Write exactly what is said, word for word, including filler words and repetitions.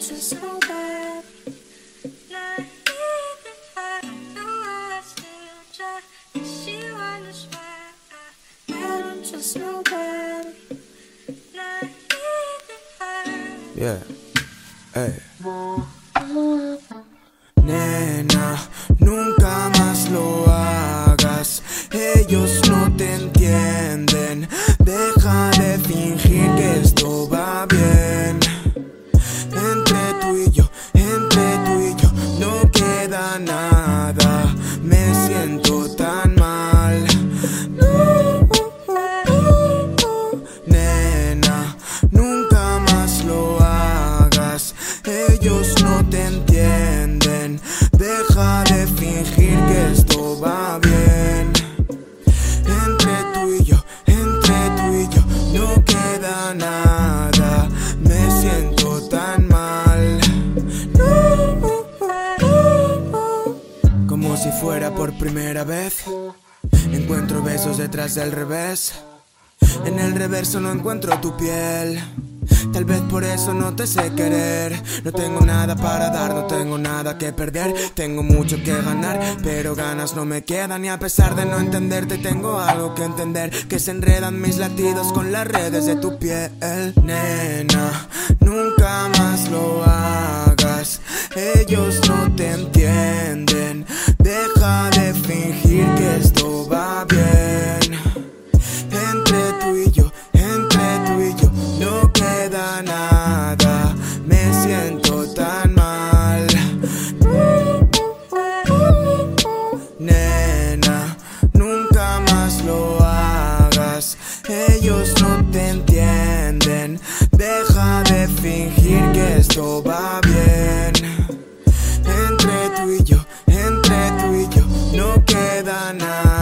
just so bad. I know I still try to see why it's bad. I'm just so bad. Yeah, hey. Nena, nunca más lo hagas. Ellos no te entienden. Deja de fingir que esto va bien. Entre tú y yo, entre tú y yo no queda nada. Me siento tan mal. Nena, nunca más lo hagas. Ellos no te entienden. Deja de fingir que esto va bien. Entre tú y yo, entre tú y yo no queda nada. Me siento tan mal. Como si fuera por primera vez. Encuentro besos detrás del revés. En el reverso no encuentro tu piel. Tal vez por eso no te sé querer. No tengo nada para dar, no tengo nada que perder. Tengo mucho que ganar, pero ganas no me quedan. Y a pesar de no entenderte tengo algo que entender. Que se enredan mis latidos con las redes de tu piel. Nena, nunca más lo hagas. Ellos no te entienden. Deja de fingir que esto va bien. Entre tú y yo, entre tú y yo no queda nada. Me siento tan mal. Nena, nunca más lo hagas. Ellos no te entienden. Deja de fingir que esto va bien. Entre tú y yo, entre tú y yo no queda nada.